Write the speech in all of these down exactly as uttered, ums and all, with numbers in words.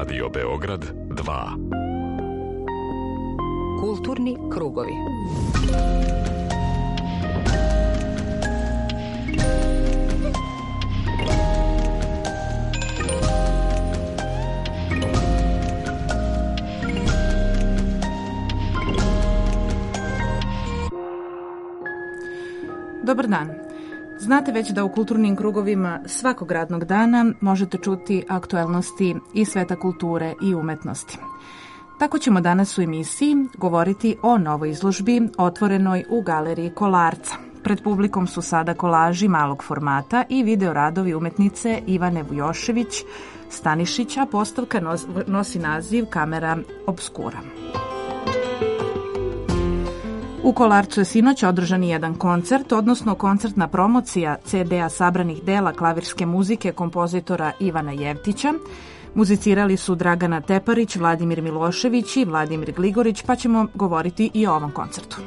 Radio Beograd dva. Kulturni krugovi. Dobar dan. Znate već da u kulturnim krugovima svakog radnog dana možete čuti aktuelnosti i sveta kulture i umetnosti. Tako ćemo danas u emisiji govoriti o novoj izložbi otvorenoj u galeriji Kolarca. Pred publikom su sada kolaži malog formata i videoradovi umetnice Ivane Vujošević Stanišić, a postavka nosi naziv Kamera obskura. U Kolarcu je sinoć održan jedan koncert, odnosno koncertna promocija ce de-a sabranih dela klavirske muzike kompozitora Ivana Jevtića. Muzicirali su Dragana Teparić, Vladimir Milošević i Vladimir Gligorić, pa ćemo govoriti i o ovom koncertu.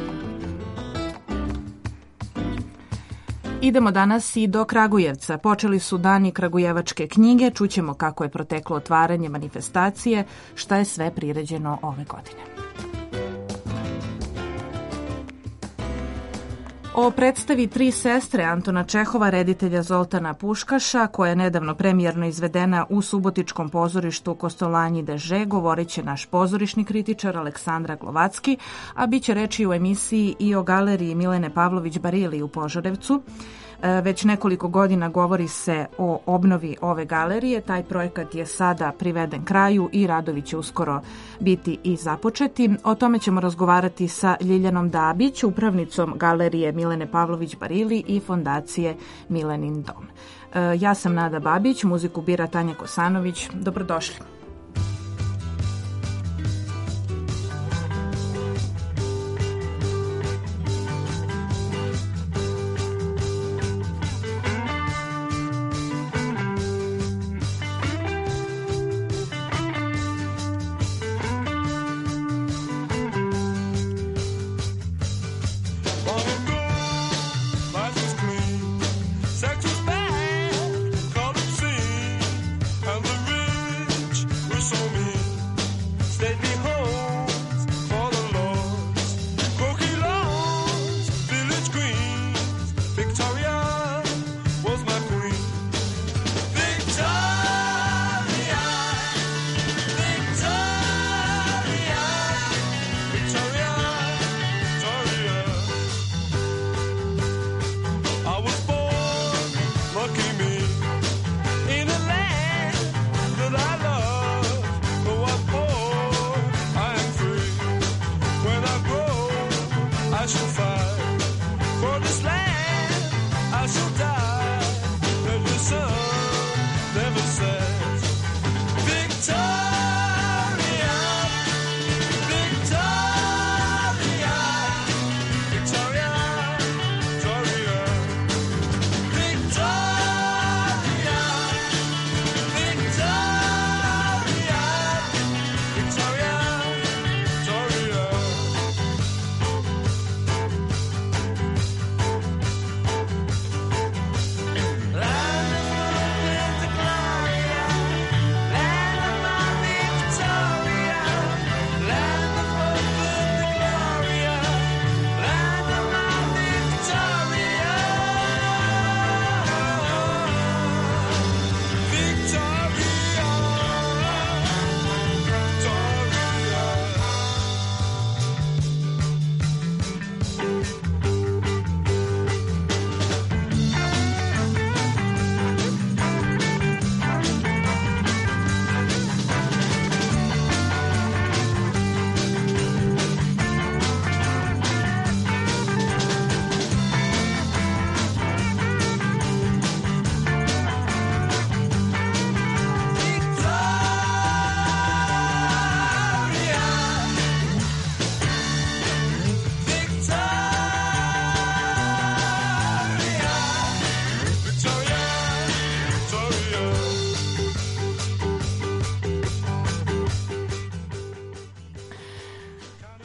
Idemo danas i do Kragujevca. Počeli su dani kragujevačke knjige, čućemo kako je proteklo otvaranje manifestacije, šta je sve priređeno ove godine. O predstavi Tri sestre Antona Čehova, reditelja Zoltana Puškaša, koja je nedavno premijerno izvedena u Subotičkom pozorištu Kostolanji deže, govorit će naš pozorišni kritičar Aleksandra Glovacki, a bit će reči u emisiji i o galeriji Milene Pavlović Barili u Požarevcu. Već nekoliko godina govori se o obnovi ove galerije. Taj projekat je sada priveden kraju i radovi će uskoro biti i započeti. O tome ćemo razgovarati sa Ljiljanom Dabić, upravnicom galerije Milene Pavlović Barili i fondacije Milenin dom. Ja sam Nada Babić, muziku bira Tanja Kosanović. Dobrodošli. Sex was bad, colored scene, and the rich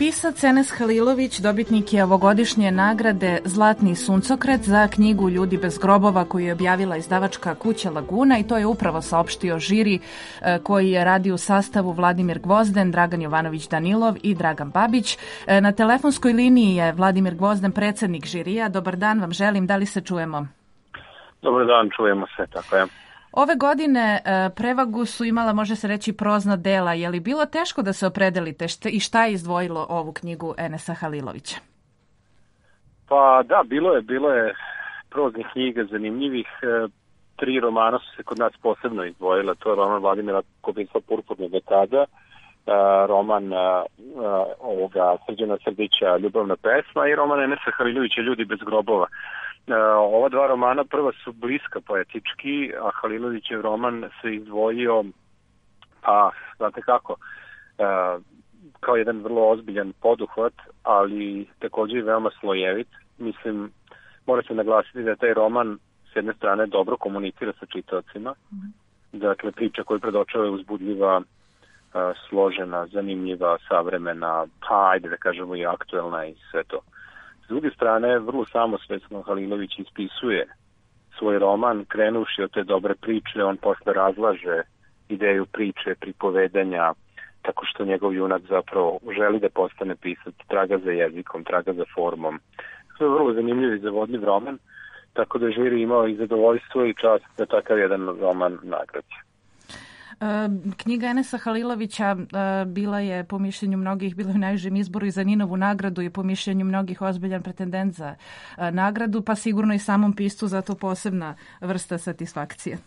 Pisac Enes Halilović dobitnik je ovogodišnje nagrade Zlatni suncokret za knjigu Ljudi bez grobova koju je objavila izdavačka kuća Laguna i to je upravo saopštio žiri koji je radi u sastavu Vladimir Gvozden, Dragan Jovanović Danilov i Dragan Babić. Na telefonskoj liniji je Vladimir Gvozden, predsednik žirija. Dobar dan vam želim, da li se čujemo? Dobar dan, čujemo se, tako je. Ove godine prevagu su imala, može se reći, prozna dela. Je li bilo teško da se opredelite i šta je izdvojilo ovu knjigu Enesa Halilovića? Pa da, bilo je, bilo je proznih knjiga zanimljivih. Tri romana su se kod nas posebno izdvojila. To je roman Vladimira Kobinca Purpurna dekada, roman ovoga Srđana Srdića Ljubavna pesma i roman Enesa Halilovića Ljudi bez grobova. Ova dva romana prva su bliska poetički, a Halilovićev roman se izdvojio, pa znate kako, kao jedan vrlo ozbiljan poduhvat, ali također i veoma slojevit. Mislim, mora se naglasiti da taj roman s jedne strane dobro komunicira sa čitaocima, dakle priča koju predočava je uzbudljiva, složena, zanimljiva, savremena, pa ajde da kažemo i aktuelna i sve to. S druge strane, vrlo samosvesno Halilović ispisuje svoj roman, krenuši od te dobre priče, on posle razlaže ideju priče, pripovedanja, tako što njegov junak zapravo želi da postane pisac, traga za jezikom, traga za formom. To je vrlo zanimljiv i zavodljiv roman, tako da je žiri imao i zadovoljstvo i čast da takav jedan roman nagradi. Knjiga Enesa Halilovića bila je po mišljenju mnogih, bila je u najžem izboru i za Ninovu nagradu i po mišljenju mnogih ozbiljan pretendent za nagradu, pa sigurno i samom piscu zato posebna vrsta satisfakcije.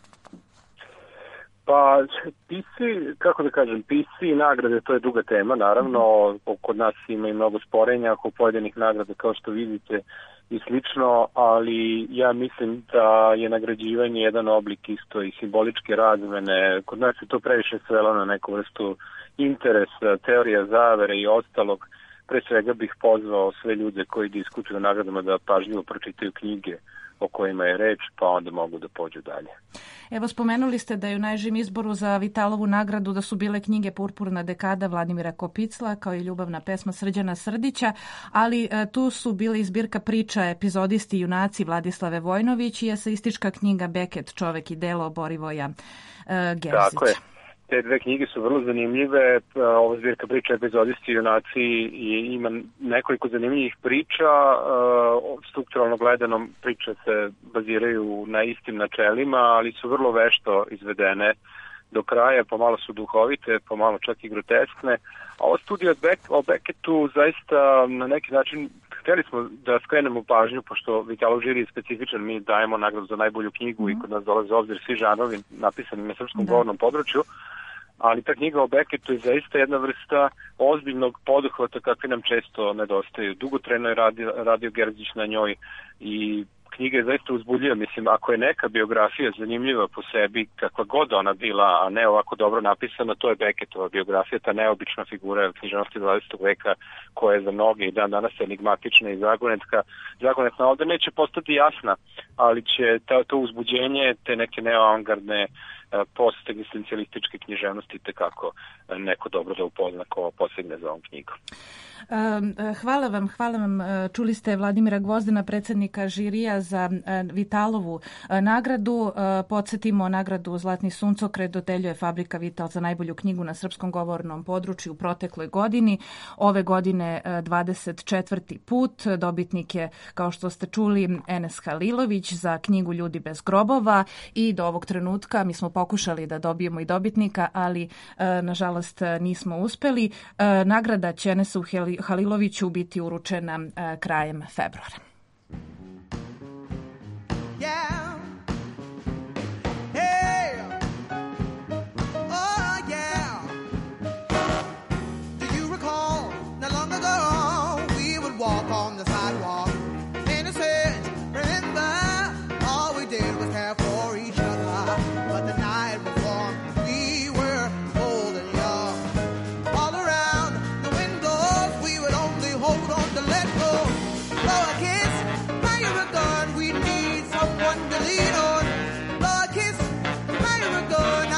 Pa pisci, kako da kažem, pisci i nagrade, to je duga tema, naravno, kod nas ima i mnogo sporenja oko pojedinih nagrada kao što vidite i slično, ali ja mislim da je nagrađivanje jedan oblik isto i simboličke razmene. Kod nas je to previše svelo na neku vrstu interesa, teorija zavere i ostalog. Pre svega bih pozvao sve ljude koji diskutuju o nagradama da pažljivo pročitaju knjige o kojima je reč, pa onda mogu da pođu dalje. Evo, spomenuli ste da je u najžem izboru za Vitalovu nagradu da su bile knjige Purpurna dekada Vladimira Kopicla kao i Ljubavna pesma Srđana Srdića, ali e, tu su bile i zbirka priča Epizodisti i junaci Vladislave Vojnović i eseistička knjiga Beket, Čovek i delo Borivoja e, Gerzića. Tako je. Te dve knjige su vrlo zanimljive. Ova zbirka priča Epizodisti i junaci i ima nekoliko zanimljivih priča. Strukturalno gledano priče se baziraju na istim načelima, ali su vrlo vešto izvedene do kraja, pomalo su duhovite, pomalo čak i groteskne. A ova studija o Beketu zaista na neki način htjeli smo da skrenemo pažnju, pošto Vitalov žiri je specifičan, mi dajemo nagradu za najbolju knjigu mm. i kod nas dolaze u obzir svi žanovi napisani na srpskom da. govornom području, ali ta knjiga o Beketu je zaista jedna vrsta ozbiljnog poduhvata kakvi nam često nedostaju. Dugotrajno je radio, radio Gerzić na njoj i knjiga je zaista uzbudljiva. Mislim, ako je neka biografija zanimljiva po sebi, kakva god ona bila, a ne ovako dobro napisana, to je Beketova biografija, ta neobična figura književnosti dvadesetog veka koja je za mnoge i dan danas enigmatična i zagonetka. Zagonetna ovde neće postati jasna, ali će ta, to uzbuđenje, te neke neoavangardne post-egzistencijalističke književnosti tekako neko dobro da upozna ko posegne za ovom knjigom. Hvala vam, hvala vam. Čuli ste Vladimira Gvozdena, predsednika žirija za Vitalovu nagradu. Podsjetimo, nagradu Zlatni suncokret dodeljuje Fabrika Vital za najbolju knjigu na srpskom govornom području u protekloj godini. Ove godine dvadeset četvrti put. Dobitnik je, kao što ste čuli, Enes Halilović za knjigu Ljudi bez grobova i do ovog trenutka mi smo pokušali da dobijemo i dobitnika, ali nažalost nismo uspeli. Nagrada će Enesu Haliloviću biti uručena krajem februara. Yeah.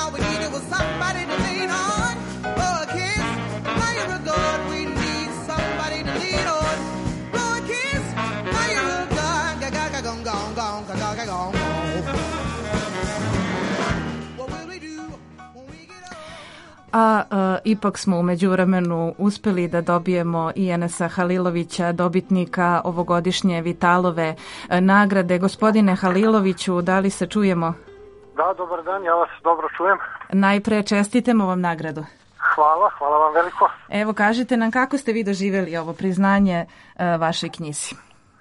Somebody to lean on, for a kiss, fire a gun, we need somebody. A e, ipak smo u međuvremenu uspeli da dobijemo i Enesa Halilovića, dobitnika ovogodišnje Vitalove e, nagrade. Gospodine Haliloviću, da li se čujemo? Da, dobar dan, ja vas dobro čujem. Najpre čestitamo vam nagradu. Hvala, hvala vam veliko. Evo, kažite nam kako ste vi doživjeli ovo priznanje e, vašoj knjizi?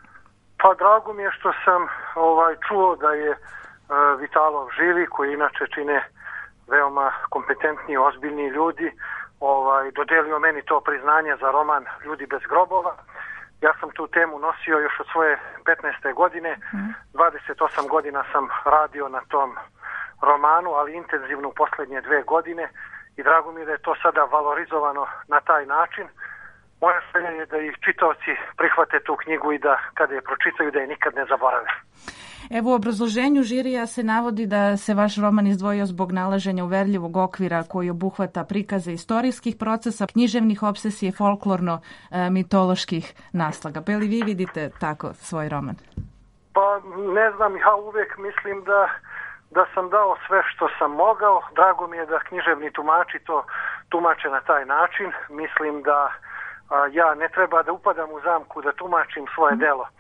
Pa drago mi je što sam ovaj čuo da je e, Vitalov živi, koji inače čine veoma kompetentni, ozbiljni ljudi, ovaj, dodelio meni to priznanje za roman Ljudi bez grobova. Ja sam tu temu nosio još od svoje petnaeste godine, dvadeset osam godina sam radio na tom romanu, ali intenzivno u posljednje dve godine i drago mi je da je to sada valorizovano na taj način. Moja želja je da i čitaoci prihvate tu knjigu i da kada je pročitaju da je nikad ne zaborave. Evo u obrazloženju žirija se navodi da se vaš roman izdvojio zbog nalaženja uverljivog okvira koji obuhvata prikaze istorijskih procesa, književnih opsesija i folklorno-mitoloških naslaga. Pa li vi vidite tako svoj roman? Pa ne znam, ja uvijek mislim da, da sam dao sve što sam mogao. Drago mi je da književni tumači to tumače na taj način. Mislim da a, ja ne treba da upadam u zamku da tumačim svoje mm. delo.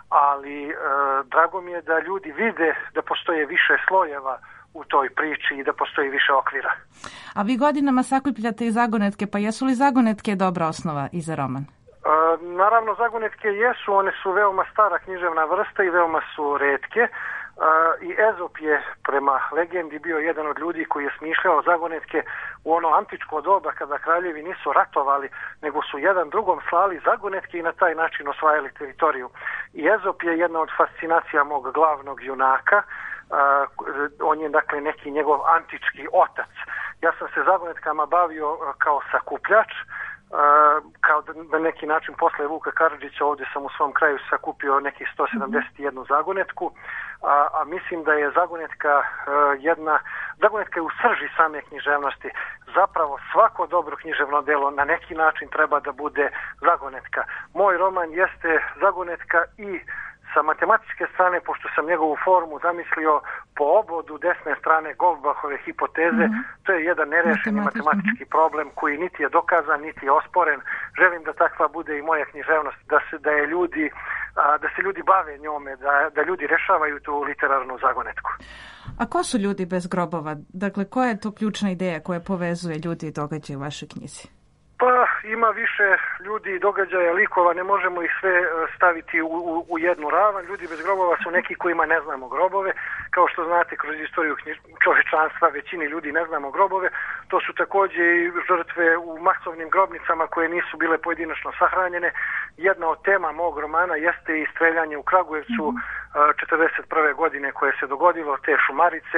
Ali e, drago mi je da ljudi vide da postoje više slojeva u toj priči i da postoji više okvira. A vi godinama sakupljate i zagonetke, pa jesu li zagonetke dobra osnova i za roman? E, naravno, zagonetke jesu, one su veoma stara književna vrsta i veoma su retke. Uh, i Ezop je prema legendi bio jedan od ljudi koji je smišljao zagonetke u ono antičko doba kada kraljevi nisu ratovali, nego su jedan drugom slali zagonetke i na taj način osvajali teritoriju. I Ezop je jedna od fascinacija mog glavnog junaka. Uh, on je dakle neki njegov antički otac. Ja sam se zagonetkama bavio uh, kao sakupljač. Uh, kao da na neki način posle Vuka Karadžića ovdje sam u svom kraju sakupio nekih sto sedamdeset jednu zagonetku, a, a mislim da je zagonetka uh, jedna, zagonetka je u srži same književnosti. Zapravo svako dobro književno delo na neki način treba da bude zagonetka. Moj roman jeste zagonetka i sa matematičke strane, pošto sam njegovu formu zamislio po obodu desne strane Goldbachove hipoteze, mm-hmm. to je jedan nerešeni matematički problem koji niti je dokazan, niti je osporen. Želim da takva bude i moja književnost, da se, da je ljudi, a, da se ljudi bave njome, da, da ljudi rešavaju tu literarnu zagonetku. A ko su ljudi bez grobova? Dakle, koja je to ključna ideja koja povezuje ljudi i događaje u vašoj knjizi? Pa ima više ljudi, događaja, likova, ne možemo ih sve staviti u, u, u jednu ravan. Ljudi bez grobova su neki kojima ne znamo grobove. Kao što znate, kroz istoriju čovječanstva većini ljudi ne znamo grobove. To su također i žrtve u masovnim grobnicama koje nisu bile pojedinačno sahranjene. Jedna od tema mog romana jeste i streljanje u Kragujevcu mm-hmm. četrdeset prve godine koje se dogodilo, te šumarice,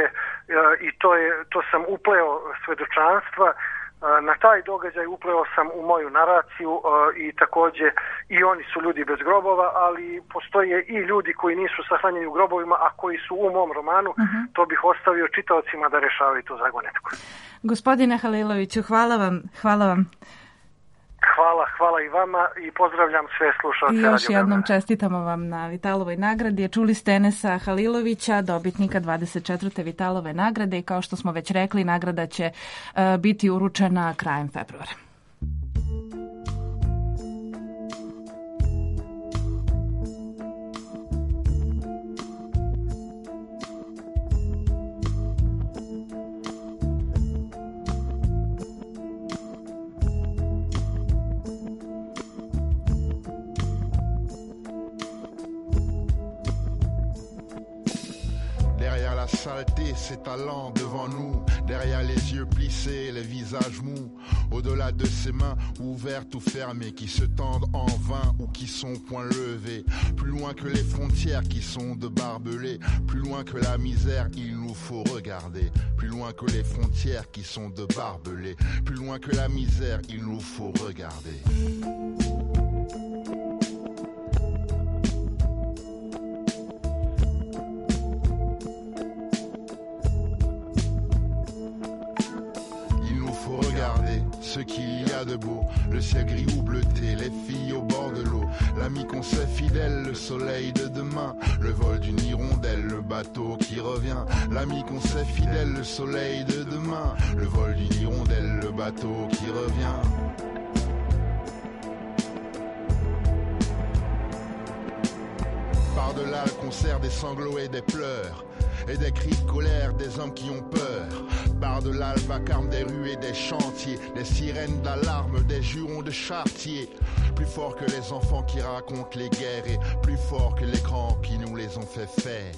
i to, je, to sam upleo svedočanstva. Na taj događaj upleo sam u moju naraciju i također i oni su ljudi bez grobova, ali postoje i ljudi koji nisu sahranjeni u grobovima, a koji su u mom romanu. Uh-huh. To bih ostavio čitaocima da rešavaju tu zagonetku. Gospodine Haliloviću, hvala vam. Hvala vam. Hvala, hvala i vama i pozdravljam sve slušalce. I još jednom čestitamo vam na Vitalovoj nagradi. Čuli ste Enesa Halilovića, dobitnika dvadeset četvrte Vitalove nagrade i kao što smo već rekli, nagrada će uh, biti uručena krajem februara. Saleté s'étalant devant nous, derrière les yeux plissés, les visages mous, au-delà de ces mains ouvertes ou fermées qui se tendent en vain ou qui sont point levées, plus loin que les frontières qui sont de barbelés, plus loin que la misère il nous faut regarder, plus loin que les frontières qui sont de barbelés, plus loin que la misère il nous faut regarder. Ce qu'il y a de beau, le ciel gris ou bleuté, les filles au bord de l'eau, l'ami qu'on sait fidèle, le soleil de demain, le vol d'une hirondelle, le bateau qui revient, l'ami qu'on sait fidèle, le soleil de demain, le vol d'une hirondelle, le bateau qui revient. Par-delà le concert des sanglots et des pleurs, et des cris de colère des hommes qui ont peur. Par-delà le vacarme des rues et des chantiers, des sirènes d'alarme, des jurons de chartier. Plus fort que les enfants qui racontent les guerres et plus fort que les grands qui nous les ont fait faire.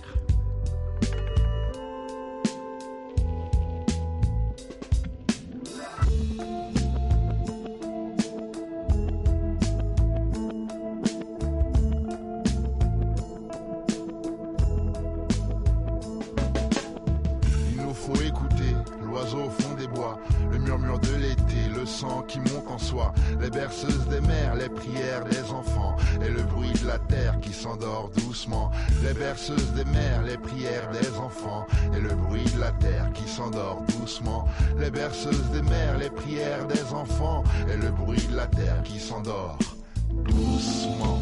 Qui monte en soi, les berceuses des mers, les prières des enfants et le bruit de la terre qui s'endort doucement. Les berceuses des mers, les prières des enfants et le bruit de la terre qui s'endort doucement. Les berceuses des mers, les prières des enfants et le bruit de la terre qui s'endort doucement.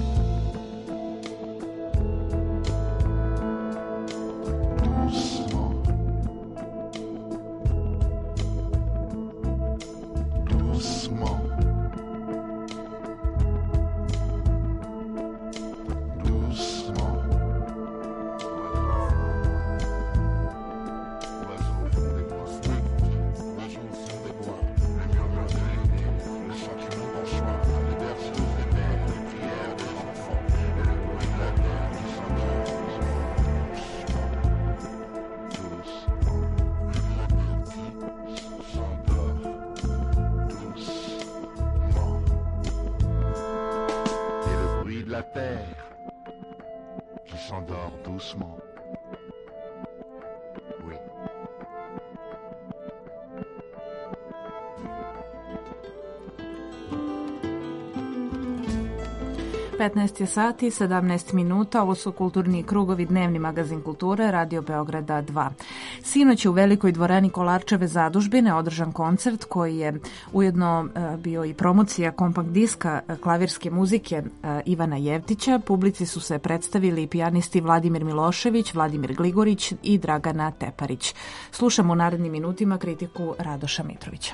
petnaest je sati, sedamnaest minuta, ovo su Kulturni krugovi, dnevni magazin kulture, Radio Beograda dva. Sinoć je u Velikoj dvorani Kolarčeve zadužbine održan koncert koji je ujedno bio i promocija kompakt diska klavirske muzike Ivana Jevtića. Publici su se predstavili pijanisti Vladimir Milošević, Vladimir Gligorić i Dragana Teparić. Slušamo u narednim minutima kritiku Radoša Mitrovića.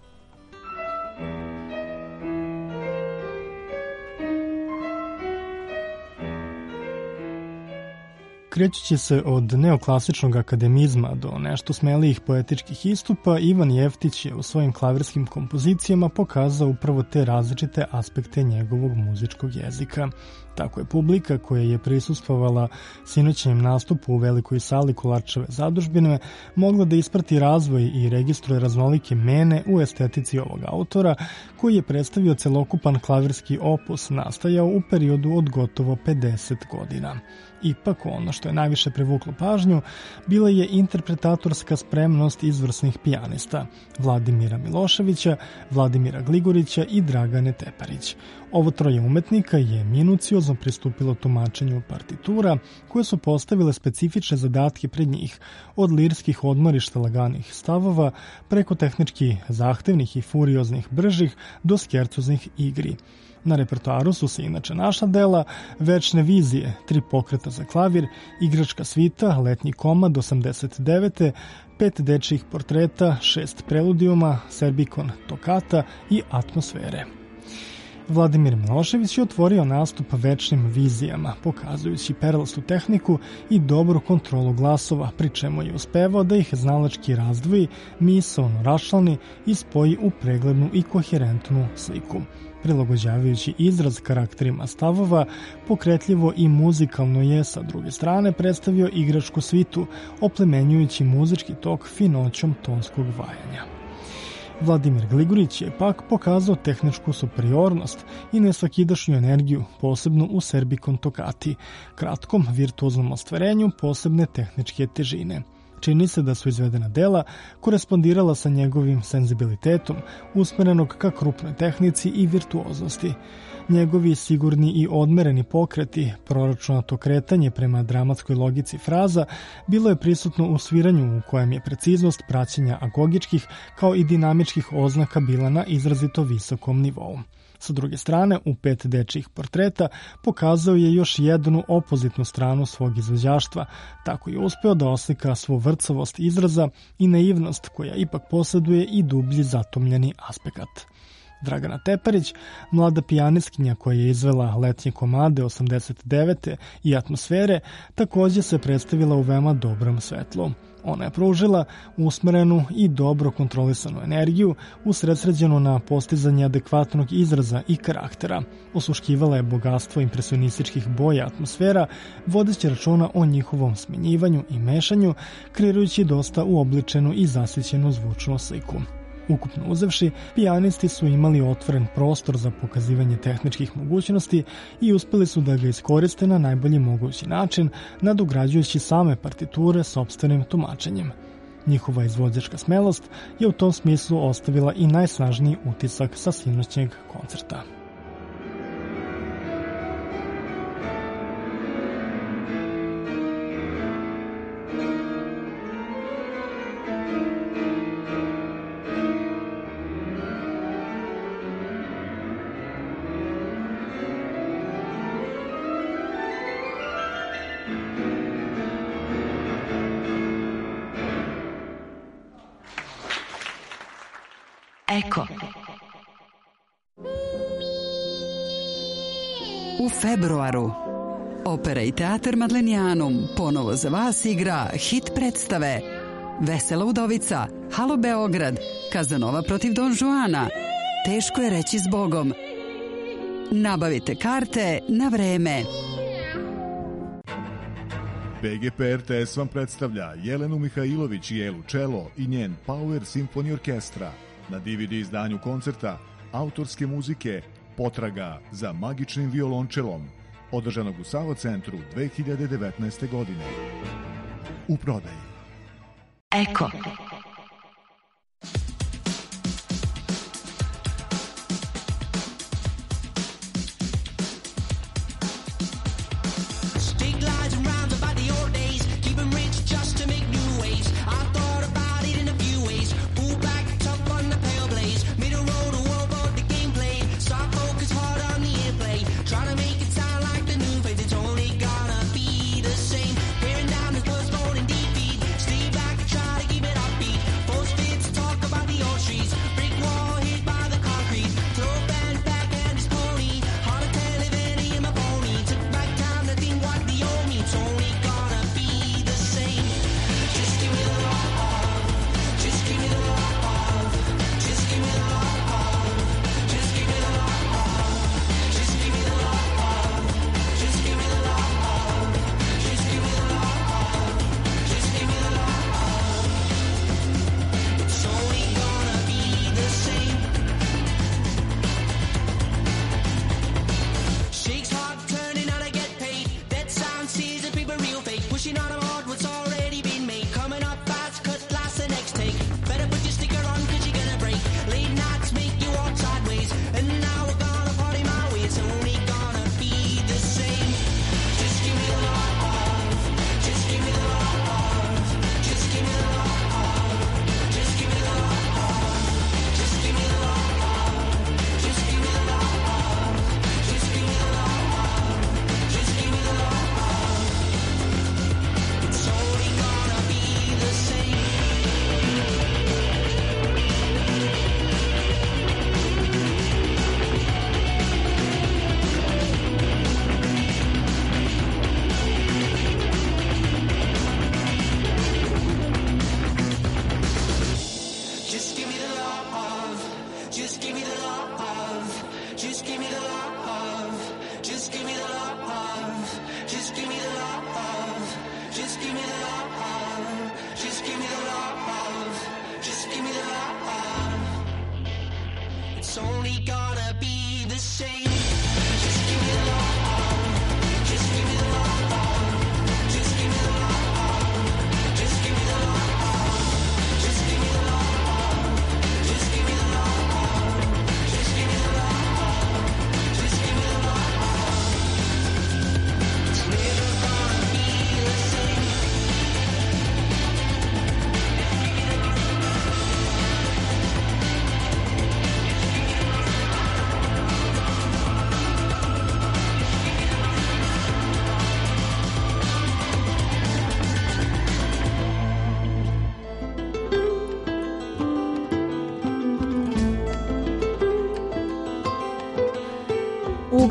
Krećući se od neoklasičnog akademizma do nešto smelijih poetičkih istupa, Ivan Jevtić je u svojim klavirskim kompozicijama pokazao upravo te različite aspekte njegovog muzičkog jezika. Tako je publika koja je prisustvovala sinoćnjem nastupu u velikoj sali Kolarčeve zadužbine mogla da isprati razvoj i registruje raznolike mene u estetici ovog autora, koji je predstavio celokupan klavirski opus nastajao u periodu od gotovo pedeset godina. Ipak ono što je najviše privuklo pažnju bila je interpretatorska spremnost izvrsnih pijanista Vladimira Miloševića, Vladimira Gligorića i Dragane Teparić. Ovo troje umetnika je minuciozno pristupilo tumačenju partitura koje su postavile specifične zadatke pred njih, od lirskih odmorišta laganih stavova preko tehnički zahtevnih i furioznih bržih do skercoznih igri. Na repertoaru su se inače našla dela Večne vizije, tri pokreta za klavir, Igračka svita, Letnji komad osamdeset devete, pet dečijih portreta, šest preludijuma, Serbikon tokata i Atmosfere. Vladimir Milošević je otvorio nastup Večnim vizijama, pokazujući perlastu tehniku i dobru kontrolu glasova, pri čemu je uspevao da ih znalački razdvoji, misaono raščlani i spoji u preglednu i koherentnu sliku. Prilagođavajući izraz karakterima stavova, pokretljivo i muzikalno je sa druge strane predstavio Igračku svitu, oplemenjujući muzički tok finoćom tonskog vajanja. Vladimir Gligorić je pak pokazao tehničku superiornost i nesvakidašnju energiju, posebno u Serbikon tokati, kratkom virtuoznom ostvarenju posebne tehničke težine. Čini se da su izvedena dela korespondirala sa njegovim senzibilitetom, usmerenog ka krupnoj tehnici i virtuoznosti. Njegovi sigurni i odmereni pokreti, proračunato kretanje prema dramatskoj logici fraza, bilo je prisutno u sviranju u kojem je preciznost praćenja agogičkih kao i dinamičkih oznaka bila na izrazito visokom nivou. Sa druge strane, u pet dečijih portreta pokazao je još jednu opozitnu stranu svog izvođaštva, tako je uspeo da oslika svu vrcovost izraza i naivnost koja ipak posjeduje i dublji zatomljeni aspekat. Dragana Teparić, mlada pijanistkinja koja je izvela letnje komade osamdeset devete i Atmosfere, takođe se predstavila u veoma dobrom svetlu. Ona je pružila usmerenu i dobro kontrolisanu energiju usredsređenu na postizanje adekvatnog izraza i karaktera. Osuškivala je bogatstvo impresionističkih boja Atmosfera, vodeći računa o njihovom smenjivanju i mešanju, kreirajući dosta uobličenu i zasićenu zvučnu sliku. Ukupno uzevši, pijanisti su imali otvoren prostor za pokazivanje tehničkih mogućnosti i uspeli su da ga iskoriste na najbolji mogući način, nadograđujući same partiture sopstvenim tumačenjem. Njihova izvođačka smelost je u tom smislu ostavila i najsnažniji utisak sa sinoćnjeg koncerta. Eko. U februaru Opera i teatar Madlenijanum ponovo za vas igra hit predstave Vesela udovica, Halo Beograd, Kazanova protiv Don Juana, Teško je reći zbogom. Nabavite karte na vreme. B G P R T S vam predstavlja Jelenu Mihajlović i Elu Čelo i njen Power Symphony Orkestra. Na D V D izdanju koncerta autorske muzike Potraga za magičnim violončelom, održanog u Savo centru dve hiljade devetnaeste. godine. U prodaji. Eko. Keep it up.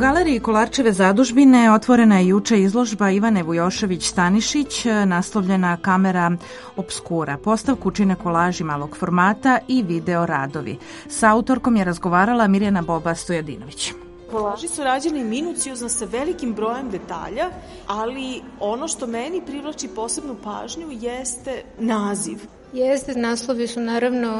galeriji Kolarčeve zadužbine otvorena je juče izložba Ivane Vujošević-Stanišić naslovljena Kamera obskura. Postavku čine kolaži malog formata i video radovi. Sa autorkom je razgovarala Mirjana Boba Stojadinović. Kolaži su rađeni minuciozno sa velikim brojem detalja, ali ono što meni privlači posebnu pažnju jeste naziv. Jeste, naslovi su naravno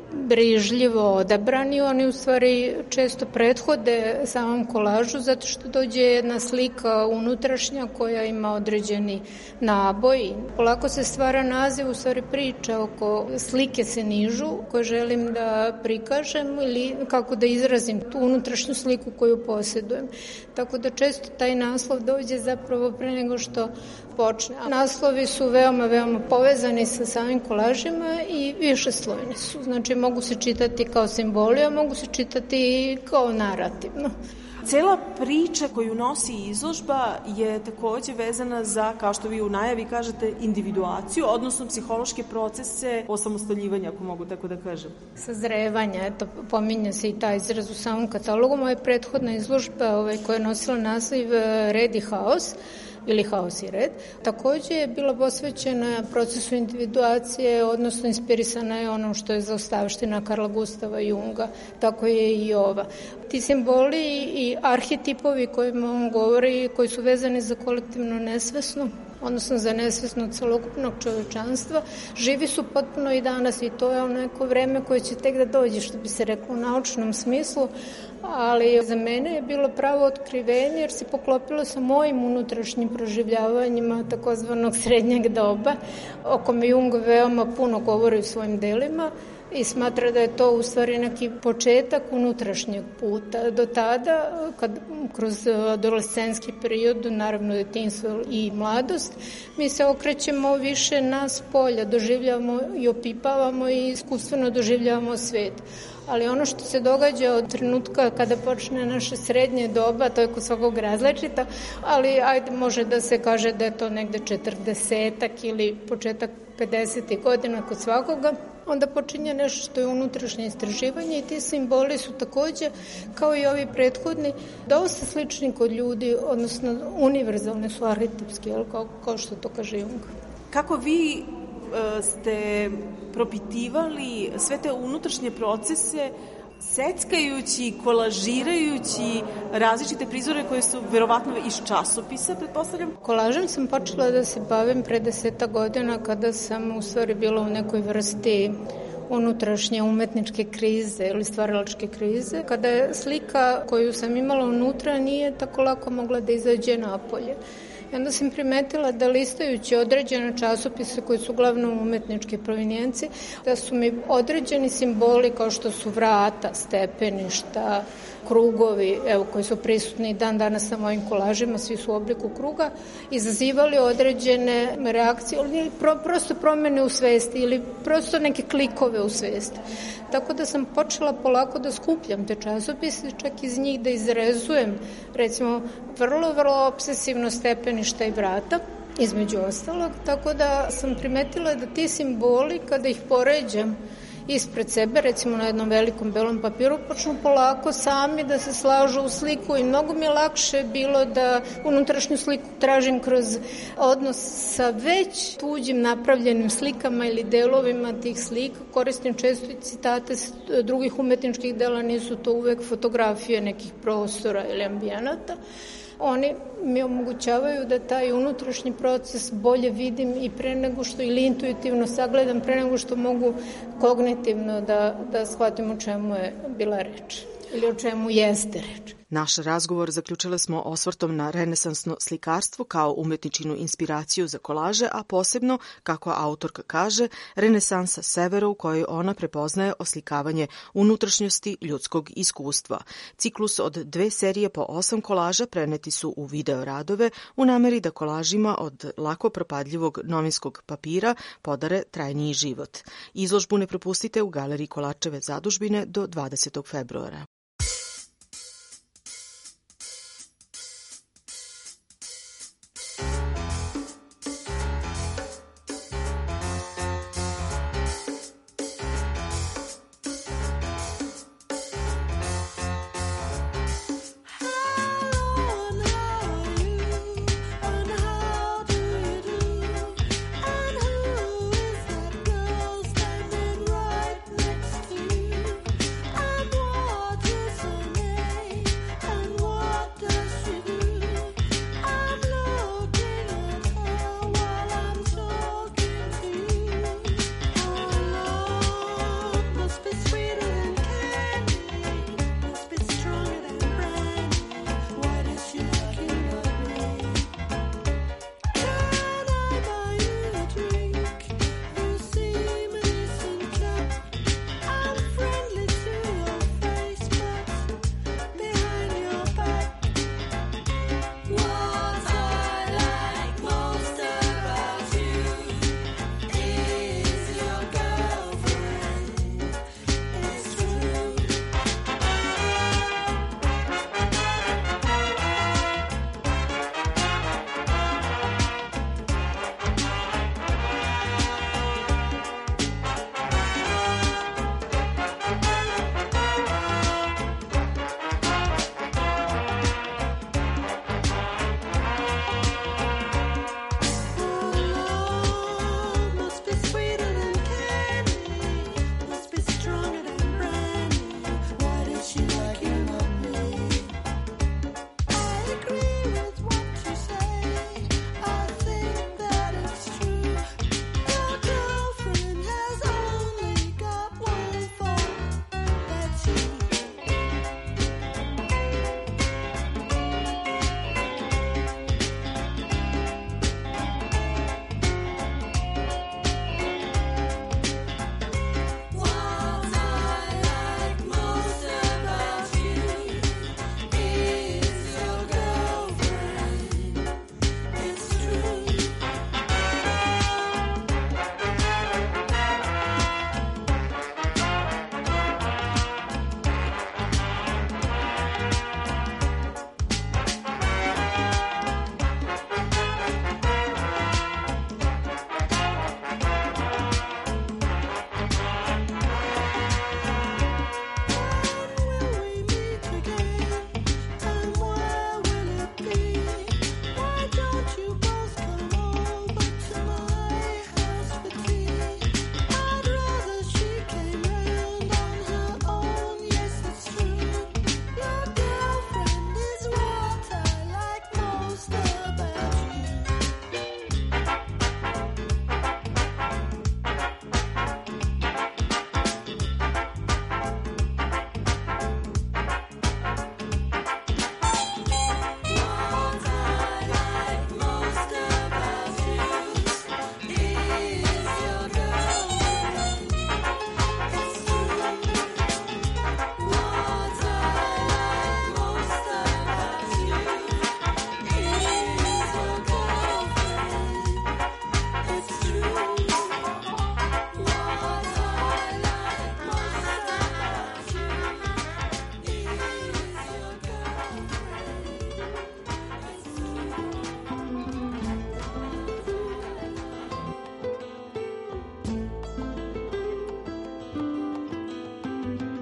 brižljivo odabrani, oni u stvari često prethode samom kolažu zato što dođe jedna slika unutrašnja koja ima određeni naboj. Polako se stvara naziv, u stvari priča oko slike se nižu koje želim da prikažem ili kako da izrazim tu unutrašnju sliku koju posjedujem. Tako da često taj naslov dođe zapravo pre nego što počne. Naslovi su veoma, veoma povezani sa samim kolažima i višeslojni su. Znači mogu se čitati kao simboli, a mogu se čitati i kao narativno. Cela priča koju nosi izložba je takođe vezana za, kao što vi u najavi kažete, individuaciju, odnosno psihološke procese osamostaljivanja, ako mogu tako da kažem. Sazrevanja, eto, pominja se i taj izraz u samom katalogu. Moja prethodna izložba ovaj, koja je nosila naziv Red i haos, ili haos i red. Takođe je bila posvećena procesu individuacije, odnosno inspirisana je onom što je zaostavština Karla Gustava Junga, tako je i ova. Ti simboli i arhetipovi kojima on govori, koji su vezani za kolektivno nesvesno, odnosno za nesvesno celokupnog čovečanstva, živi su potpuno i danas i to je ono neko vreme koje će tek da dođe, što bi se reklo u naučnom smislu, ali za mene je bilo pravo otkrivenje jer se poklopilo sa mojim unutrašnjim proživljavanjima takozvanog srednjeg doba, o kome Jung veoma puno govori u svojim delima i smatra da je to u stvari neki početak unutrašnjeg puta. Do tada, kad kroz adolescenski period, naravno detinjstvo i mladost, mi se okrećemo više na spolja, doživljavamo i opipavamo i iskustveno doživljavamo svet. Ali ono što se događa od trenutka kada počne naše srednje doba, to je kod svakog različita, ali ajde može da se kaže da je to negde četrdesetak ili početak pedesetih godina kod svakoga, onda počinje nešto što je unutrašnje istraživanje i ti simboli su takođe, kao i ovi prethodni, dosta slični kod ljudi, odnosno univerzalne su arhetipski, kao, kao što to kaže Jung. Kako vi ste propitivali sve te unutrašnje procese seckajući, kolažirajući različite prizore koje su verovatno iz časopisa, pretpostavljam? Kolažem sam počela da se bavim pre deseta godina kada sam u stvari bila u nekoj vrsti unutrašnje umetničke krize ili stvaralačke krize, kada je slika koju sam imala unutra nije tako lako mogla da izađe napolje. I onda sam primetila da listajući određene časopise koji su uglavnom umetničke provenijencije, da su mi određeni simboli kao što su vrata, stepeništa, krugovi, evo, koji su prisutni dan danas na mojim kolažima, svi su u obliku kruga, izazivali određene reakcije ili pro, prosto promene u svesti ili prosto neke klikove u svesti. Tako da sam počela polako da skupljam te časopise, čak iz njih da izrezujem, recimo, vrlo, vrlo obsesivno stepeništa i vrata, između ostalog, tako da sam primetila da ti simboli, kada ih poređam ispred sebe, recimo na jednom velikom belom papiru, počnu polako sami da se slažu u sliku i mnogo mi je lakše bilo da unutrašnju sliku tražim kroz odnos sa već tuđim napravljenim slikama ili delovima tih slika. Koristim često i citate drugih umetničkih dela, nisu to uvek fotografije nekih prostora ili ambijenata. Oni mi omogućavaju da taj unutrašnji proces bolje vidim i pre nego što, ili intuitivno sagledam, pre nego što mogu kognitivno da, da shvatim o čemu je bila reč ili o čemu jeste reč. Naš razgovor zaključili smo osvrtom na renesansno slikarstvo kao umetničinu inspiraciju za kolaže, a posebno, kako autorka kaže, renesansa severa u kojoj ona prepoznaje oslikavanje unutrašnjosti ljudskog iskustva. Ciklus od dve serije po osam kolaža preneti su u video radove u nameri da kolažima od lako propadljivog novinskog papira podare trajniji život. Izložbu ne propustite u galeriji Kolarčeve zadužbine do dvadesetog februara. Oh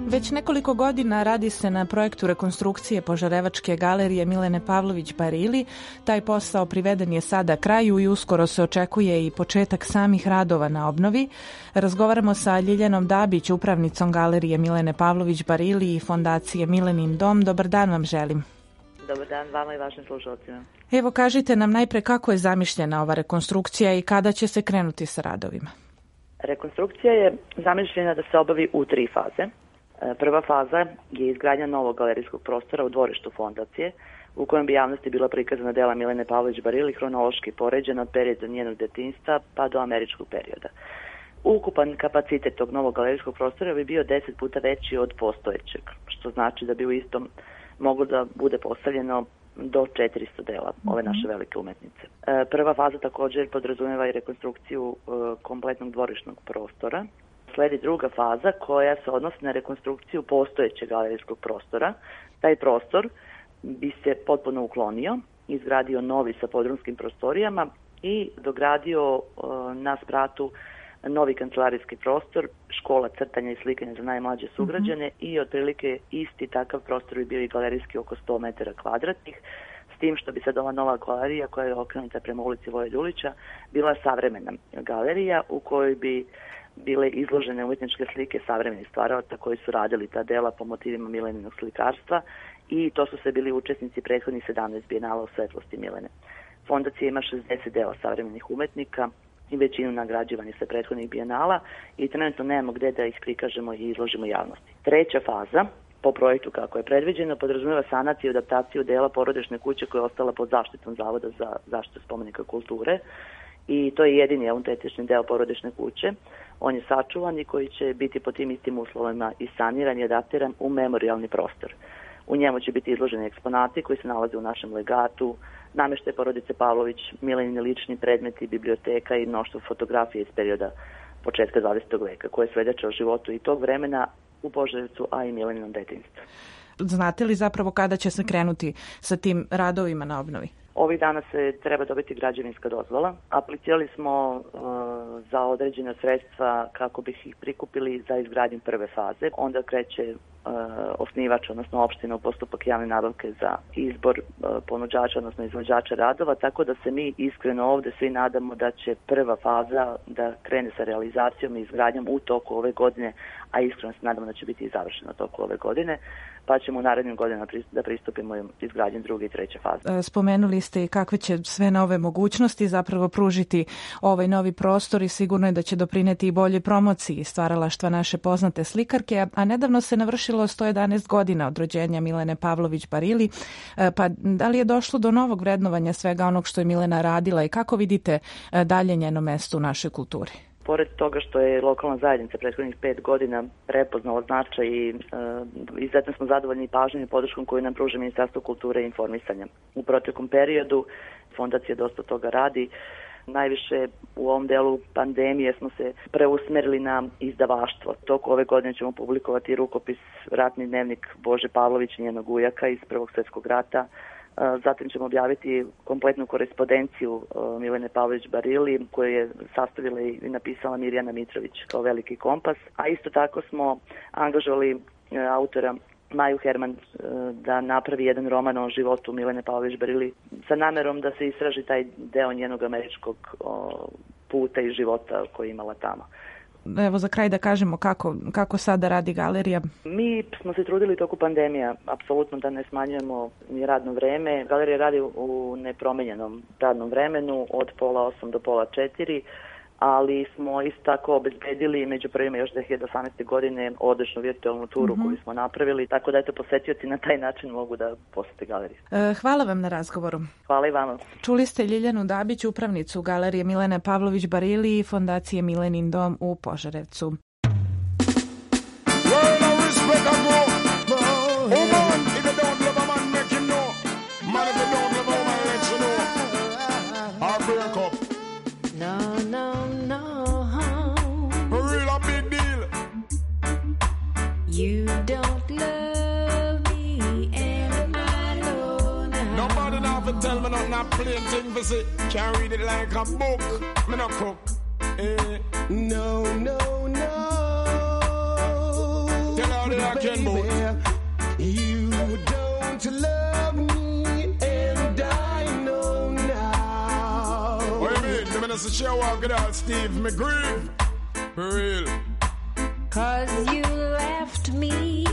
Već nekoliko godina radi se na projektu rekonstrukcije Požarevačke galerije Milene Pavlović Barili. Taj posao priveden je sada kraju i uskoro se očekuje i početak samih radova na obnovi. Razgovaramo sa Ljiljanom Dabić, upravnicom galerije Milene Pavlović Barili i fondacije Milenin dom. Dobar dan vam želim. Dobar dan vama i vašim slušalcima. Evo, kažite nam najpre kako je zamišljena ova rekonstrukcija i kada će se krenuti sa radovima. Rekonstrukcija je zamišljena da se obavi u tri faze. Prva faza je izgradnja novog galerijskog prostora u dvorištu fondacije, u kojem bi javnosti bila prikazana dela Milene Pavlović Barili hronološki poređena od perioda njenog detinjstva pa do američkog perioda. Ukupan kapacitet tog novog galerijskog prostora bi bio deset puta veći od postojećeg, što znači da bi u istom moglo da bude postavljeno do četiristo dela ove naše velike umetnice. Prva faza također podrazumeva i rekonstrukciju kompletnog dvorišnog prostora. Sledi druga faza koja se odnosi na rekonstrukciju postojećeg galerijskog prostora. Taj prostor bi se potpuno uklonio, izgradio novi sa podrumskim prostorijama i dogradio na spratu novi kancelarijski prostor, škola crtanja i slikanja za najmlađe sugrađane mm-hmm. i otprilike isti takav prostor bi bio i galerijski oko sto metara kvadratnih, s tim što bi sad ova nova galerija koja je okrenuta prema ulici Voje Ljulića bila savremena galerija u kojoj bi bile izložene umetničke slike savremenih stvaraoca koji su radili ta dela po motivima Mileninog slikarstva i to su sve bili učesnici prethodnih sedamnaest bijenala u svetlosti Milene. Fondacija ima šezdeset dela savremenih umetnika i većinu nagrađivani sa prethodnih bijenala i trenutno nemamo gde da ih prikažemo i izložimo javnosti. Treća faza, po projektu kako je predviđeno, podrazumeva sanaciju i adaptaciju dela porodične kuće koja je ostala pod zaštitom Zavoda za zaštitu spomenika kulture i to je jedini autentični deo porodične kuće. On je sačuvan i koji će biti po tim istim uslovima i saniran i adaptiran u memorijalni prostor. U njemu će biti izloženi eksponati koji se nalaze u našem legatu, namještaj porodice Pavlović, Milenini lični predmeti, biblioteka i mnoštvo fotografije iz perioda početka dvadesetog veka koje svedoče o životu i tog vremena u Požarevcu, a i Mileninom detinjstvu. Znate li zapravo kada će se krenuti sa tim radovima na obnovi? Ovih dana se treba dobiti građevinska dozvola. Aplicirali smo uh, za određena sredstva kako bi ih prikupili za izgradnju prve faze. Onda kreće uh, osnivač, odnosno opština u postupak javne nabavke za izbor uh, ponuđača, odnosno izvođača radova, tako da se mi iskreno ovde svi nadamo da će prva faza da krene sa realizacijom i izgradnjom u toku ove godine, a iskreno se nadamo da će biti i završeno u toku ove godine, pa ćemo u narednim godinama da pristupimo izgradnji druge i treće faze. Spomenuli ste i kakve će sve nove mogućnosti zapravo pružiti ovaj novi prostor i sigurno je da će doprineti i boljoj promociji stvaralaštva naše poznate slikarke, a nedavno se navršilo sto jedanaest godina od rođenja Milene Pavlović Barili, pa da li je došlo do novog vrednovanja svega onog što je Milena radila i kako vidite dalje njeno mesto u našoj kulturi? Pored toga što je lokalna zajednica prethodnih pet godina prepoznala značaj i uh, izuzetno smo zadovoljni i pažnjom i podrškom koju nam pruža Ministarstvo kulture i informisanja. U proteklom periodu fondacija dosta toga radi. Najviše u ovom delu pandemije smo se preusmerili na izdavaštvo. Toku ove godine ćemo publikovati rukopis Ratni dnevnik Bože Pavlović, njenog ujaka iz Prvog svjetskog rata. Zatim ćemo objaviti kompletnu korespondenciju Milene Pavlović Barili koju je sastavila i napisala Mirjana Mitrović kao veliki kompas. A isto tako smo angažovali autora Maju Herman da napravi jedan roman o životu Milene Pavlović Barili sa namerom da se istraži taj deo njenog američkog puta i života koji je imala tamo. Evo za kraj da kažemo kako, kako sada radi galerija. Mi smo se trudili toku pandemija, apsolutno da ne smanjujemo ni radno vreme. Galerija radi u nepromenjenom radnom vremenu od pola osam do pola četiri, ali smo isto tako obezbedili među prvima još dve hiljade osamnaeste. godine odličnu virtualnu turu mm-hmm. koju smo napravili, tako da eto posetioci na taj način mogu da posete galeriju. E, hvala vam na razgovoru. Hvala i vama. Čuli ste Ljiljanu Dabić, upravnicu galerije Milene Pavlović Barili i fondacije Milenin dom u Požarevcu. You don't love me and I know now. Nobody now for tell me nothing, not plain thing for say. Can't read it like a book, me no cook. Eh. No, no, no. Tell her Everybody I can move. You don't love me, and I know now. What do you mean? The minister show up with all Steve McGreeve. For real. Cause you left me,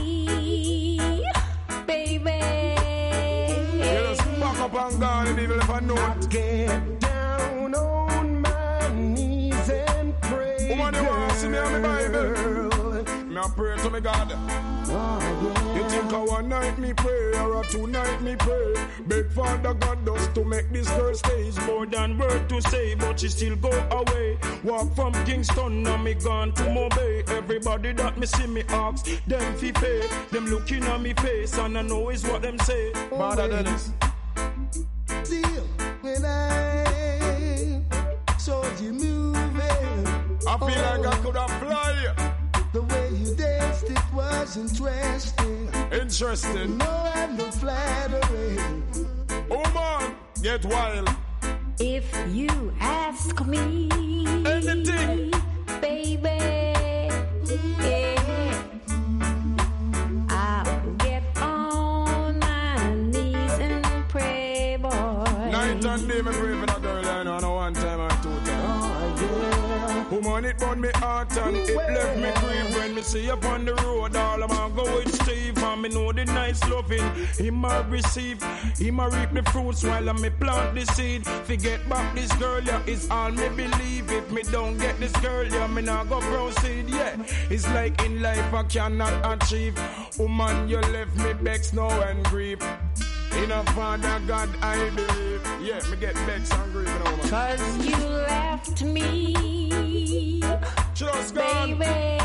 baby. You just back up and gone and even if I know it. Get down on my knees and pray. Woman, you want to see me on the Bible? Me I pray to me God. Oh, yeah. You think a one night me pray or a two night me pray? Beg Father God does to make this girl stays more than word to say, but she still go away. Walk from Kingston, now me gone to Mobay. Everybody that me see me ask, them fi pay. Them looking at me face and I know is what them say. Oh, Father Dennis. Still, when I saw you moving, I feel oh, like I could have fly. The way you danced, it was interesting. Interesting. No, I'm no flattery. Oh man, get wild. If you ask me, anything, baby, yeah, I'll get on my knees and pray, boy. Night and day, me pray for that girl. I know, I know one time or two times. Oh, yeah. Woman, it burn me heart and it left me grief. When me see up on the road, all I'm go with Steve. And me know the nice loving him a receive. Him a reap the fruits while I me plant the seed. Forget back this girl, yeah, it's all me believe. If me don't get this girl, yeah, me not go proceed, yeah. It's like in life I cannot achieve. Woman, you left me vexed now and grief. In a Father God I believe. Yeah, me get vexed and grief now, man. Cause you left me, just gone. baby.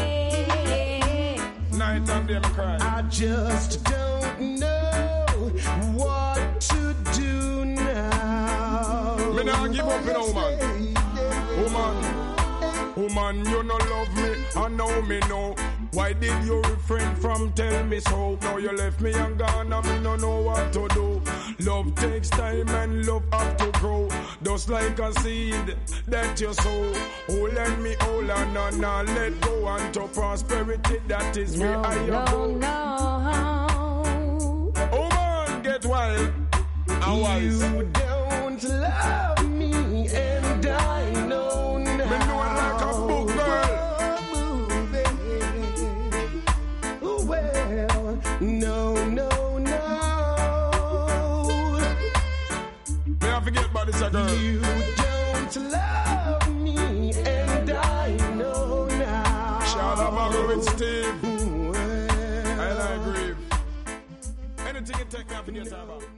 Night and day me cry. I just don't know what to do now. Me nah give up, you know, woman. Woman, woman, you no love me, I know me know. Why did you refrain from tell me so? Now you left me and gone and me no know what to do. Love takes time and love have to grow. Just like a seed that you sow. Hold on me, hold on, and now let go. And to prosperity, that is where No, I am. no, no. Oh man, get wild and wise. You don't love me, and I know now. Me know it like a book, girl. Well, no, no, no. Me I forget about this, girl. You don't love me, and I know now. Shout out my with Steve. I like grief. Anything you take me off in your time out.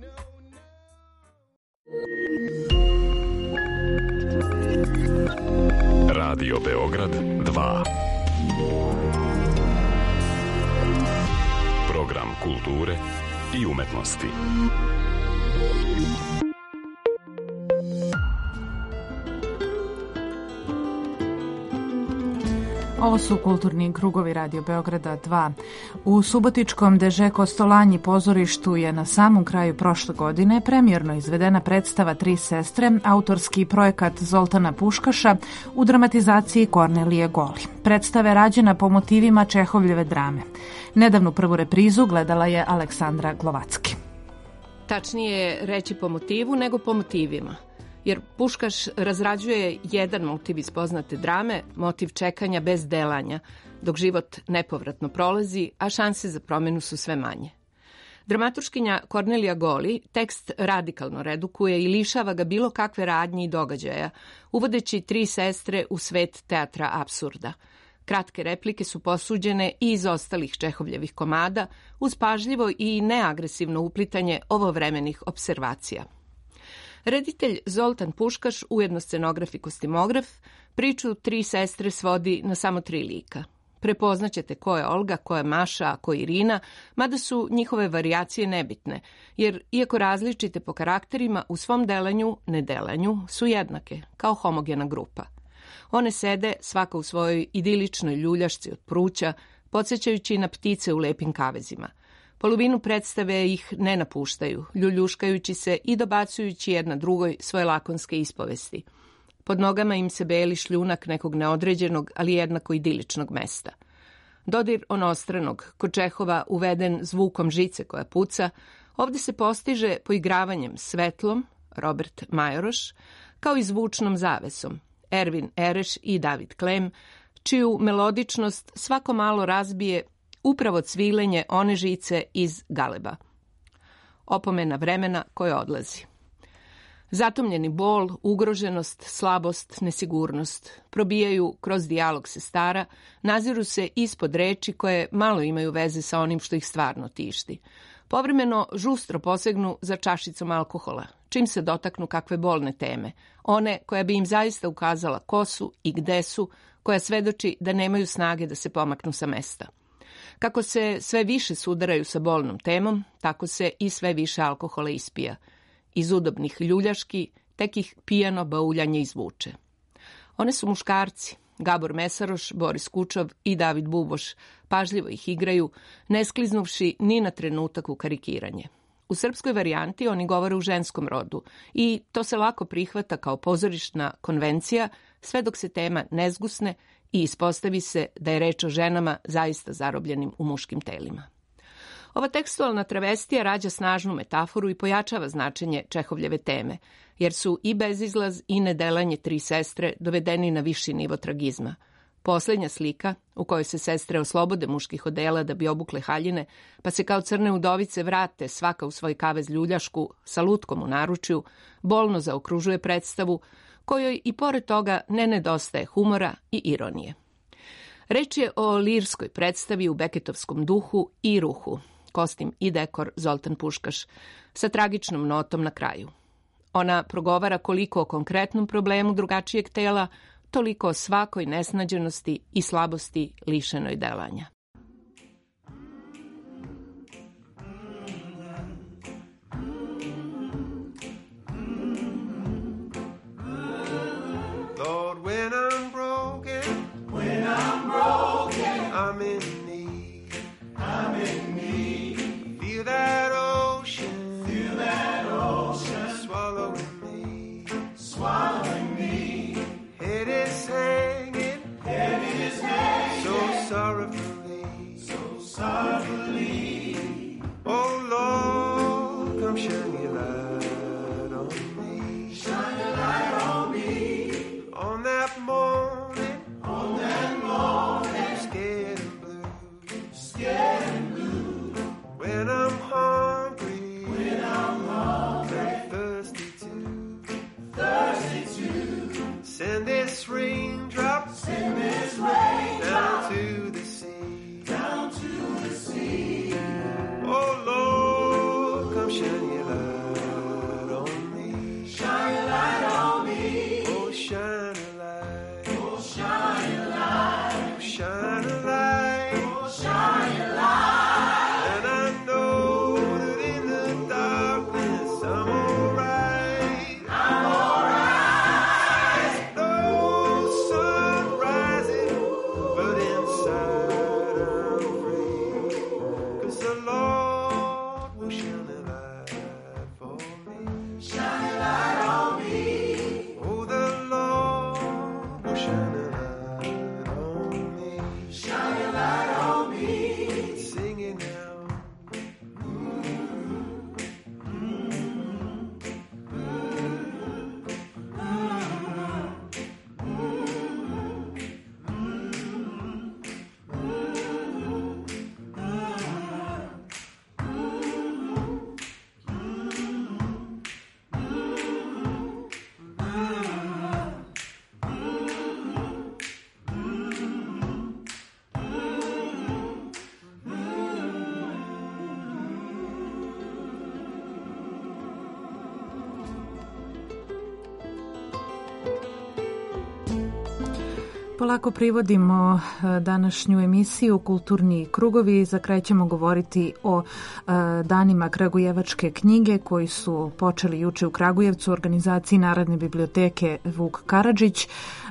Radio Beograd dva. Program kulture i umetnosti. Ovo su kulturni krugovi Radio Beograda dva. U subotičkom Deže Kostolanji pozorištu je na samom kraju prošle godine premijerno izvedena predstava Tri sestre, autorski projekat Zoltana Puškaša u dramatizaciji Kornelije Goli. Predstava je rađena po motivima Čehovljeve drame. Nedavnu prvu reprizu gledala je Aleksandra Glovacki. Tačnije je reći po motivu nego po motivima. Jer Puškaš razrađuje jedan motiv iz poznate drame, motiv čekanja bez delanja, dok život nepovratno prolazi, a šanse za promjenu su sve manje. Dramaturškinja Kornelija Goli tekst radikalno redukuje i lišava ga bilo kakve radnje i događaja, uvodeći tri sestre u svet teatra apsurda. Kratke replike su posuđene i iz ostalih Čehovljevih komada, uz pažljivo i neagresivno uplitanje ovovremenih observacija. Reditelj Zoltan Puškaš, ujedno scenograf i kostimograf, priču Tri sestre svodi na samo tri lika. Prepoznaćete ko je Olga, ko je Maša, a ko je Irina, mada su njihove varijacije nebitne, jer iako različite po karakterima, u svom delanju, nedelanju su jednake, kao homogena grupa. One sede, svaka u svojoj idiličnoj ljuljašci od pruća, podsjećajući na ptice u lepim kavezima. Polovinu predstave ih ne napuštaju, ljuljuškajući se i dobacujući jedna drugoj svoje lakonske ispovesti. Pod nogama im se beli šljunak nekog neodređenog, ali jednako idiličnog mesta. Dodir onostranog, kod Čehova uveden zvukom žice koja puca, ovdje se postiže poigravanjem svetlom, Robert Majoroš, kao i zvučnom zavesom, Ervin Ereš i David Klem, čiju melodičnost svako malo razbije upravo cvilenje one žice iz galeba. Opomena vremena koje odlazi. Zatomljeni bol, ugroženost, slabost, nesigurnost probijaju kroz dijalog sestara, naziru se ispod reči koje malo imaju veze sa onim što ih stvarno tišti. Povremeno žustro posegnu za čašicom alkohola, čim se dotaknu kakve bolne teme, one koja bi im zaista ukazala ko su i gde su, koja svedoči da nemaju snage da se pomaknu sa mesta. Kako se sve više sudaraju sa bolnom temom, tako se i sve više alkohola ispija. Iz udobnih ljuljaški tek ih pijano bauljanje izvuče. One su muškarci, Gabor Mesaroš, Boris Kučov i David Buboš, pažljivo ih igraju, ne skliznuvši ni na trenutak u karikiranje. U srpskoj varijanti oni govore u ženskom rodu i to se lako prihvata kao pozorišna konvencija sve dok se tema ne zgusne i ispostavi se da je reč o ženama zaista zarobljenim u muškim telima. Ova tekstualna travestija rađa snažnu metaforu i pojačava značenje Čehovljeve teme, jer su i bezizlaz i nedelanje tri sestre dovedeni na viši nivo tragizma. Posljednja slika, u kojoj se sestre oslobode muških odela da bi obukle haljine, pa se kao crne udovice vrate svaka u svoj kavez ljuljašku sa lutkom u naručju, bolno zaokružuje predstavu, kojoj i pored toga ne nedostaje humora i ironije. Reč je o lirskoj predstavi u beketovskom duhu i ruhu, kostim i dekor Zoltan Puškaš, sa tragičnom notom na kraju. Ona progovara koliko o konkretnom problemu drugačijeg tela, toliko o svakoj nesnađenosti i slabosti lišenoj delanja. Lord, when I'm broken, when I'm broken, I'm in need, I'm in need. Feel that ocean, feel that ocean, swallowing me, swallowing me. Head is hanging, head is hanging, so sorrowfully, so sorrowfully. Oh Lord, come shine your light on me, shine your light on me. On that morning, on that morning, scared and blue, scared and blue. When I'm hungry, when I'm hungry, thirsty too, thirsty too. Send this raindrop, send this raindrop down to the sea, down to the sea. Oh Lord, come shine your light on me, shine your light on me. Oh shine a light, oh shine a light, oh shine a light, oh shine a light. And I know that in the darkness I'm alright, I'm alright. No sun rising, but inside I'm free, 'cause the Lord will shine a light for me, shine a light on me. Oh, the Lord will shine a light on me, shine a light on me. Sing it now. Polako privodimo današnju emisiju Kulturni krugovi. Za kraj ćemo govoriti o danima Kragujevačke knjige koji su počeli juče u Kragujevcu u organizaciji Narodne biblioteke Vuk Karadžić.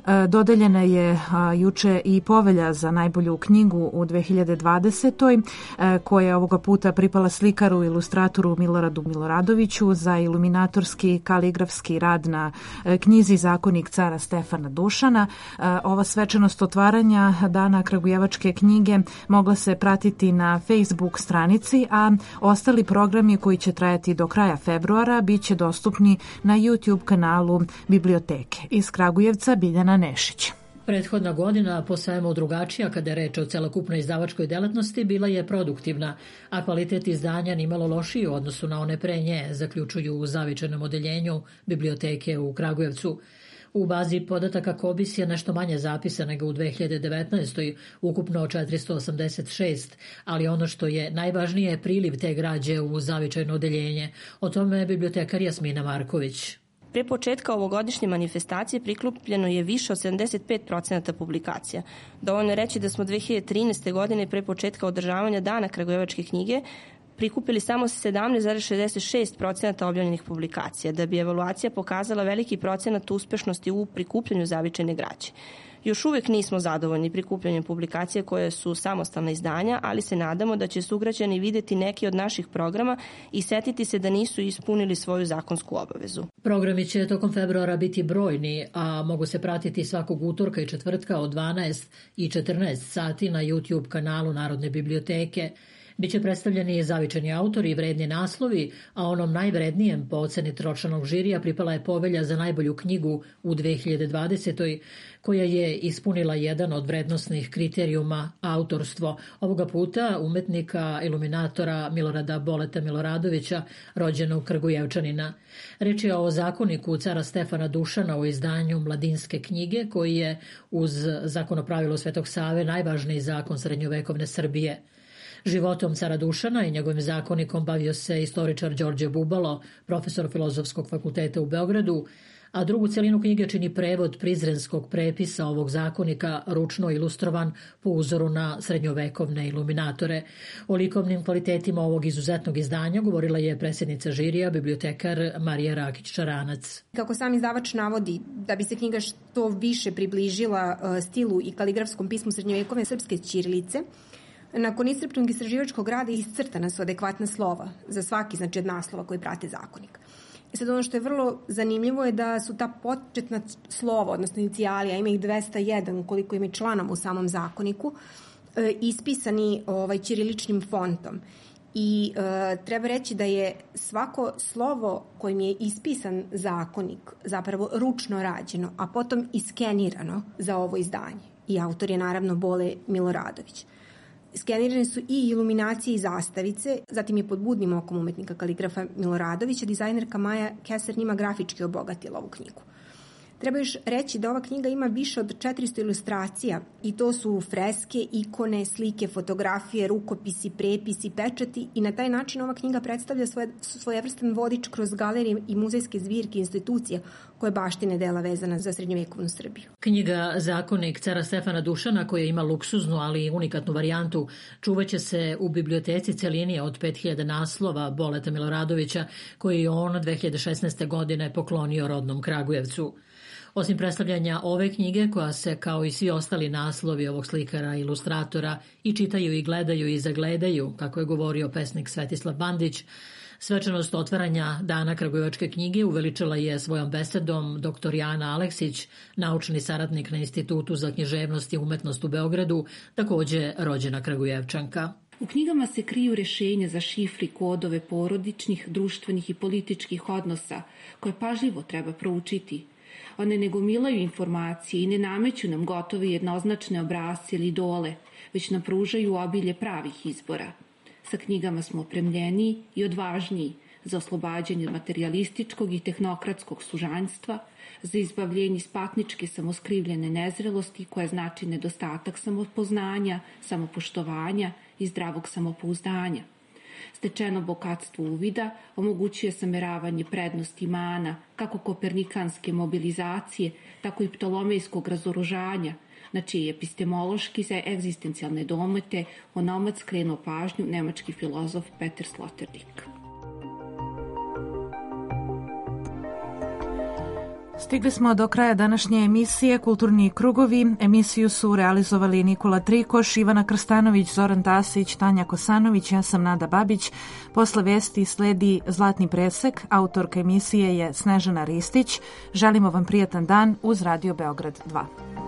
Dodeljena je juče i povelja za najbolju knjigu u dve hiljade dvadesetoj. koja je ovoga puta pripala slikaru, ilustratoru Miloradu Miloradoviću za iluminatorski kaligrafski rad na knjizi Zakonik cara Stefana Dušana. Ova svečanost otvaranja Dana kragujevačke knjige mogla se pratiti na Facebook stranici, a ostali programi koji će trajati do kraja februara bit će dostupni na YouTube kanalu Biblioteke. Iz Kragujevca Biljana Nešić. Prethodna godina, po svemu drugačija kada je reč o celokupnoj izdavačkoj delatnosti, bila je produktivna, a kvalitet izdanja nimalo lošiji u odnosu na one pre nje, zaključuju u zavičajnom odeljenju Biblioteke u Kragujevcu. U bazi podataka Kobis je nešto manje zapisa nego u dve hiljade devetnaestoj, ukupno četiristo osamdeset šest, ali ono što je najvažnije je priliv te građe u zavičajno odeljenje. O tome je bibliotekar Jasmina Marković. Pre početka ovogodišnje manifestacije prikupljeno je više od sedamdeset pet procenata publikacija. Dovoljno je reći da smo dve hiljade trinaeste. godine pre početka održavanja Dana kragujevačke knjige prikupili samo sedamnaest zarez šezdeset šest procenata objavljenih publikacija, da bi evaluacija pokazala veliki procenat uspešnosti u prikupljanju zavičajne građe. Još uvek nismo zadovoljni prikupljanjem publikacija koje su samostalna izdanja, ali se nadamo da će sugrađani videti neki od naših programa i setiti se da nisu ispunili svoju zakonsku obavezu. Programi će tokom februara biti brojni, a mogu se pratiti svakog utorka i četvrtka od dvanaest i četrnaest sati na YouTube kanalu Narodne biblioteke. Biće predstavljeni zavičajni autori i vredni naslovi, a onom najvrednijem po oceni tročlanog žirija pripala je povelja za najbolju knjigu u dve hiljade dvadesetoj. koja je ispunila jedan od vrednosnih kriterijuma autorstvo. Ovoga puta umetnika iluminatora Milorada Boleta Miloradovića, rođenog Kragujevčanina. Reč je o zakoniku cara Stefana Dušana u izdanju Mladinske knjige, koji je uz zakonopravilo Svetog Save najvažniji zakon srednjovekovne Srbije. Životom cara Dušana i njegovim zakonikom bavio se istoričar Đorđe Bubalo, profesor Filozofskog fakulteta u Beogradu, a drugu celinu knjige čini prevod prizrenskog prepisa ovog zakonika, ručno ilustrovan po uzoru na srednjovekovne iluminatore. O likovnim kvalitetima ovog izuzetnog izdanja govorila je predsjednica žirija, bibliotekar Marija Rakić-Čaranac. Kako sam izdavač navodi, da bi se knjiga što više približila stilu i kaligrafskom pismu srednjovekovne srpske ćirilice, nakon iscrpnog istraživačkog rada iscrtana su adekvatna slova za svaki, znači, od naslova koji prate zakonik. I sad ono što je vrlo zanimljivo je da su ta početna slova, odnosno inicijali, a ima ih dvesta jedan koliko ima članama u samom zakoniku, ispisani ovaj, ćiriličnim fontom. I e, treba reći da je svako slovo kojim je ispisan zakonik zapravo ručno rađeno, a potom iskenirano za ovo izdanje. I autor je naravno Bole Miloradović. Skenirane su i iluminacije i zastavice, zatim je pod budnim okom umetnika kaligrafa Miloradovića dizajnerka Maja Keser njima grafički obogatila ovu knjigu. Treba još reći da ova knjiga ima više od četiristo ilustracija i to su freske, ikone, slike, fotografije, rukopisi, prepisi, pečati i na taj način ova knjiga predstavlja svoje, svojevrstan vodič kroz galerije i muzejske zbirke institucija koje baštine dela vezana za srednjovekovnu Srbiju. Knjiga Zakonik cara Stefana Dušana, koja ima luksuznu, ali i unikatnu varijantu, čuvaće se u biblioteci celini od pet hiljada naslova Boleta Miloradovića, koji je on dve hiljade šesnaeste. godine poklonio rodnom Kragujevcu. Osim predstavljanja ove knjige, koja se kao i svi ostali naslovi ovog slikara i ilustratora i čitaju i gledaju i zagledaju, kako je govorio pesnik Svetislav Bandić, svečanost otvaranja Dana kragujevačke knjige uveličila je svojom besedom doktor Jana Aleksić, naučni saradnik na Institutu za književnost i umetnost u Beogradu, takođe rođena Kragujevčanka. U knjigama se kriju rešenja za šifri kodove porodičnih, društvenih i političkih odnosa, koje pažljivo treba proučiti. One ne gomilaju informacije i ne nameću nam gotove jednoznačne obrasce ili idole, već nam pružaju obilje pravih izbora. Sa knjigama smo opremljeniji i odvažniji za oslobađanje materijalističkog i tehnokratskog sužanjstva, za izbavljenje iz patničke samoskrivljene nezrelosti koja znači nedostatak samopoznanja, samopoštovanja i zdravog samopouzdanja. Stečeno bogatstvo uvida omogućuje sameravanje prednosti mana, kako kopernikanske mobilizacije, tako i ptolomejskog razoružanja, na čije epistemološki za egzistencijalne domete onomad skrenuo pažnju nemački filozof Peter Sloterdijk. Stigli smo do kraja današnje emisije Kulturni krugovi. Emisiju su realizovali Nikola Trikoš, Ivana Krstanović, Zoran Tasić, Tanja Kosanović, ja sam Nada Babić. Posle vesti sledi Zlatni presek, autorka emisije je Snežana Ristić. Želimo vam prijatan dan uz Radio Beograd dva.